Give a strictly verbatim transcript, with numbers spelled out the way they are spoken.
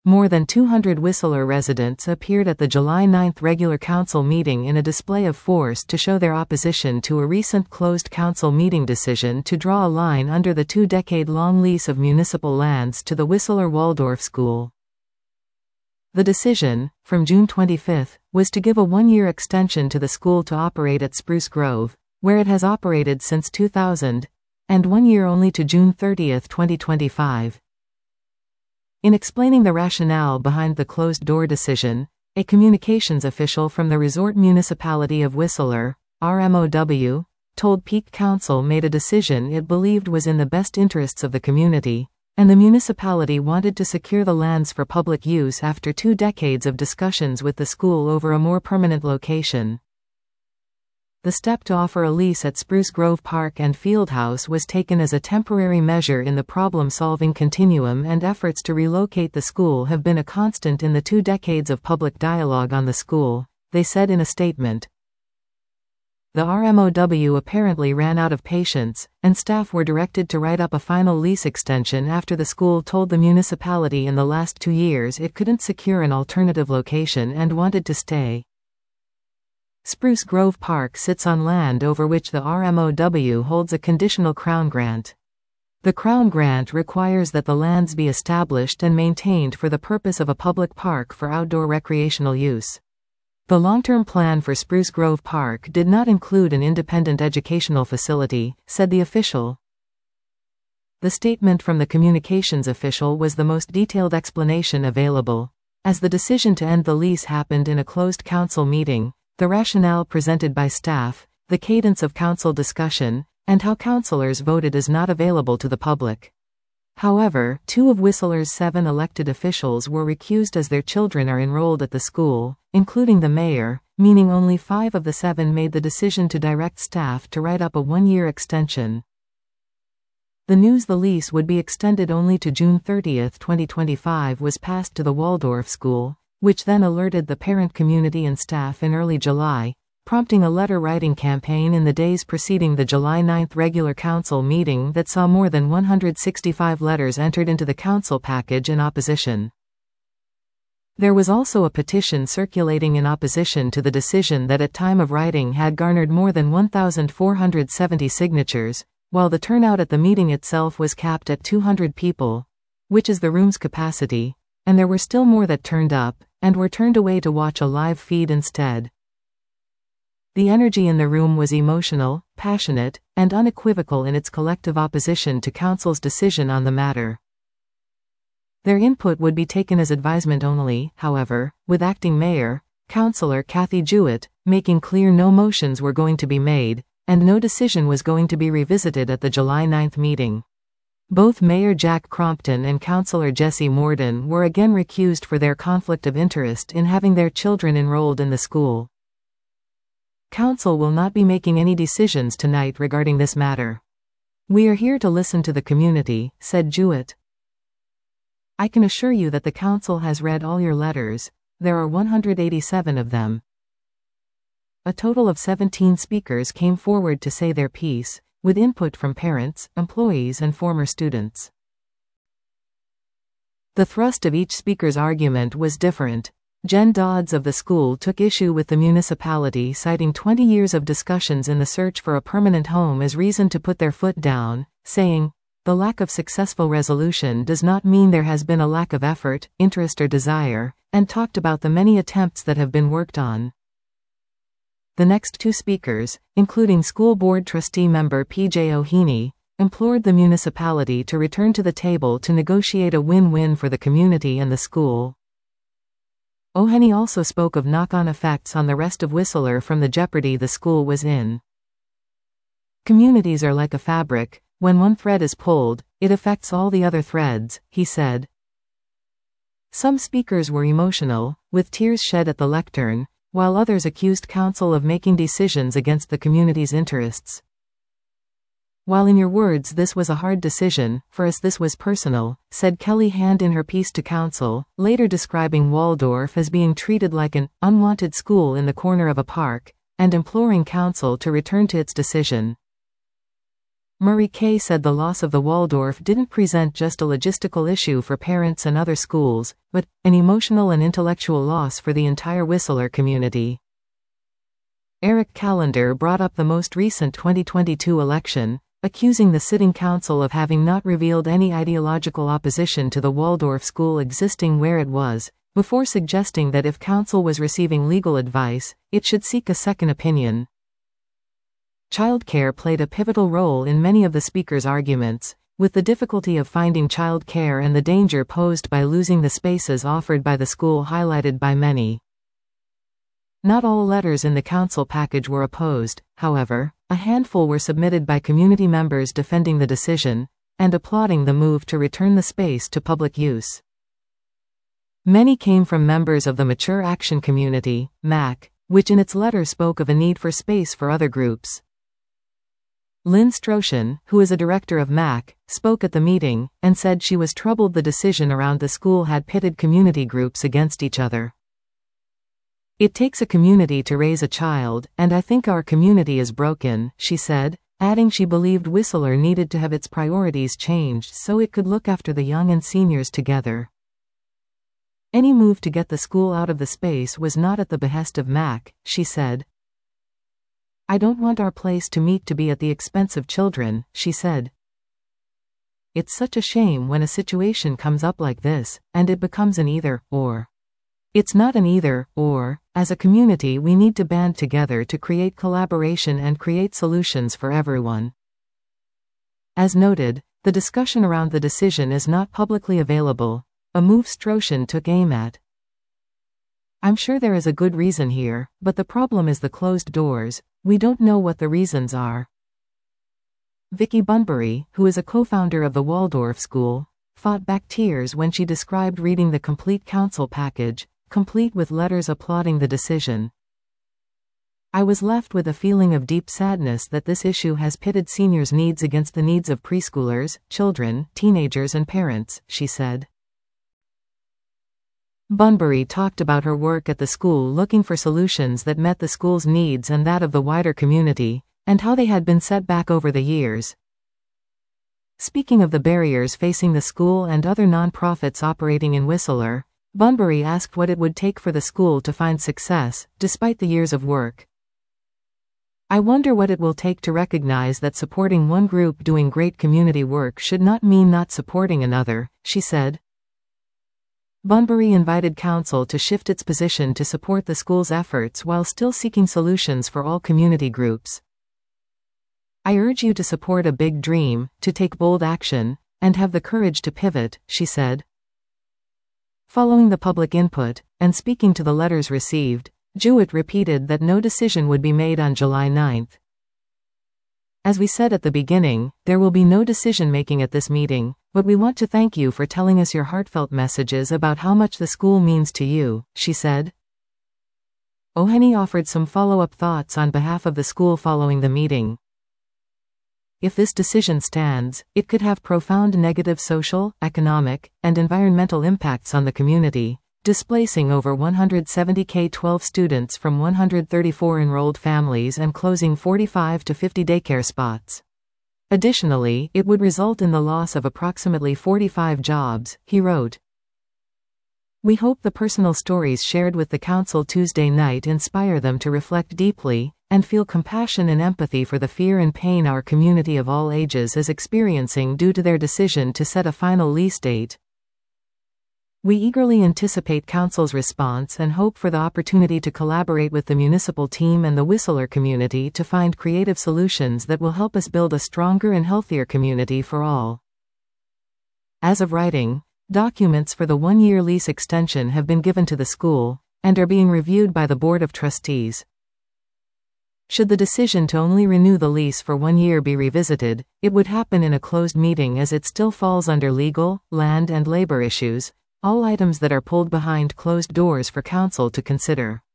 More than two hundred Whistler residents appeared at the July ninth regular council meeting in a display of force to show their opposition to a recent closed council meeting decision to draw a line under the two-decade-long lease of municipal lands to the Whistler Waldorf School. The decision, from June twenty-fifth, was to give a one-year extension to the school to operate at Spruce Grove, where it has operated since two thousand, and one year only to June thirtieth, twenty twenty-five. In explaining the rationale behind the closed-door decision, a communications official from the Resort Municipality of Whistler, R M O W, told Peak Council made a decision it believed was in the best interests of the community, and the municipality wanted to secure the lands for public use after two decades of discussions with the school over a more permanent location. The step to offer a lease at Spruce Grove Park and Fieldhouse was taken as a temporary measure in the problem-solving continuum, and efforts to relocate the school have been a constant in the two decades of public dialogue on the school, they said in a statement. The R M O W apparently ran out of patience, and staff were directed to write up a final lease extension after the school told the municipality in the last two years it couldn't secure an alternative location and wanted to stay. Spruce Grove Park sits on land over which the R M O W holds a conditional Crown Grant. The Crown Grant requires that the lands be established and maintained for the purpose of a public park for outdoor recreational use. The long-term plan for Spruce Grove Park did not include an independent educational facility, said the official. The statement from the communications official was the most detailed explanation available. As the decision to end the lease happened in a closed council meeting, the rationale presented by staff, the cadence of council discussion, and how councilors voted is not available to the public. However, two of Whistler's seven elected officials were recused as their children are enrolled at the school, including the mayor, meaning only five of the seven made the decision to direct staff to write up a one-year extension. The news the lease would be extended only to June thirtieth, twenty twenty-five was passed to the Waldorf School, which then alerted the parent community and staff in early July, prompting a letter-writing campaign in the days preceding the July ninth regular council meeting that saw more than one hundred sixty-five letters entered into the council package in opposition. There was also a petition circulating in opposition to the decision that at time of writing had garnered more than one thousand four hundred seventy signatures, while the turnout at the meeting itself was capped at two hundred people, which is the room's capacity, and there were still more that turned up, and were turned away to watch a live feed instead. The energy in the room was emotional, passionate, and unequivocal in its collective opposition to council's decision on the matter. Their input would be taken as advisement only, however, with acting mayor, Councillor Kathy Jewett, making clear no motions were going to be made, and no decision was going to be revisited at the July ninth meeting. Both Mayor Jack Crompton and Councillor Jesse Morden were again recused for their conflict of interest in having their children enrolled in the school. Council will not be making any decisions tonight regarding this matter. We are here to listen to the community, said Jewett. I can assure you that the council has read all your letters. There are one hundred eighty-seven of them. A total of seventeen speakers came forward to say their piece, with input from parents, employees and former students. The thrust of each speaker's argument was different. Jen Dodds of the school took issue with the municipality, citing twenty years of discussions in the search for a permanent home as reason to put their foot down, saying, "The lack of successful resolution does not mean there has been a lack of effort, interest or desire," and talked about the many attempts that have been worked on. The next two speakers, including school board trustee member P J O'Heaney, implored the municipality to return to the table to negotiate a win-win for the community and the school. O'Heaney also spoke of knock-on effects on the rest of Whistler from the jeopardy the school was in. Communities are like a fabric. When one thread is pulled, it affects all the other threads, he said. Some speakers were emotional, with tears shed at the lectern, while others accused council of making decisions against the community's interests. While in your words this was a hard decision, for us this was personal, said Kelly Hand in her piece to council, later describing Waldorf as being treated like an unwanted school in the corner of a park, and imploring council to return to its decision. Murray Kay said the loss of the Waldorf didn't present just a logistical issue for parents and other schools, but an emotional and intellectual loss for the entire Whistler community. Eric Callender brought up the most recent twenty twenty-two election, accusing the sitting council of having not revealed any ideological opposition to the Waldorf school existing where it was, before suggesting that if council was receiving legal advice, it should seek a second opinion. Childcare played a pivotal role in many of the speaker's arguments, with the difficulty of finding childcare and the danger posed by losing the spaces offered by the school highlighted by many. Not all letters in the council package were opposed, however. A handful were submitted by community members defending the decision and applauding the move to return the space to public use. Many came from members of the Mature Action Community, M A C, which in its letter spoke of a need for space for other groups. Lynn Stroshan, who is a director of M A C, spoke at the meeting and said she was troubled the decision around the school had pitted community groups against each other. It takes a community to raise a child, and I think our community is broken, she said, adding she believed Whistler needed to have its priorities changed so it could look after the young and seniors together. Any move to get the school out of the space was not at the behest of M A C, she said. I don't want our place to meet to be at the expense of children, she said. It's such a shame when a situation comes up like this, and it becomes an either-or. It's not an either-or. As a community we need to band together to create collaboration and create solutions for everyone. As noted, the discussion around the decision is not publicly available, a move Stroshan took aim at. I'm sure there is a good reason here, but the problem is the closed doors. We don't know what the reasons are. Vicky Bunbury, who is a co-founder of the Waldorf School, fought back tears when she described reading the complete council package, complete with letters applauding the decision. I was left with a feeling of deep sadness that this issue has pitted seniors' needs against the needs of preschoolers, children, teenagers and parents, she said. Bunbury talked about her work at the school looking for solutions that met the school's needs and that of the wider community, and how they had been set back over the years. Speaking of the barriers facing the school and other nonprofits operating in Whistler, Bunbury asked what it would take for the school to find success, despite the years of work. I wonder what it will take to recognize that supporting one group doing great community work should not mean not supporting another, she said. Bunbury invited council to shift its position to support the school's efforts while still seeking solutions for all community groups. I urge you to support a big dream, to take bold action, and have the courage to pivot, she said. Following the public input, and speaking to the letters received, Jewett repeated that no decision would be made on July ninth. As we said at the beginning, there will be no decision-making at this meeting, but we want to thank you for telling us your heartfelt messages about how much the school means to you, she said. O'Henny offered some follow-up thoughts on behalf of the school following the meeting. If this decision stands, it could have profound negative social, economic, and environmental impacts on the community, displacing over one hundred seventy K twelve students from one hundred thirty-four enrolled families and closing forty-five to fifty daycare spots. Additionally, it would result in the loss of approximately forty-five jobs, he wrote. We hope the personal stories shared with the council Tuesday night inspire them to reflect deeply and feel compassion and empathy for the fear and pain our community of all ages is experiencing due to their decision to set a final lease date. We eagerly anticipate council's response and hope for the opportunity to collaborate with the municipal team and the Whistler community to find creative solutions that will help us build a stronger and healthier community for all. As of writing, documents for the one-year lease extension have been given to the school, and are being reviewed by the Board of Trustees. Should the decision to only renew the lease for one year be revisited, it would happen in a closed meeting as it still falls under legal, land and labor issues, all items that are pulled behind closed doors for council to consider.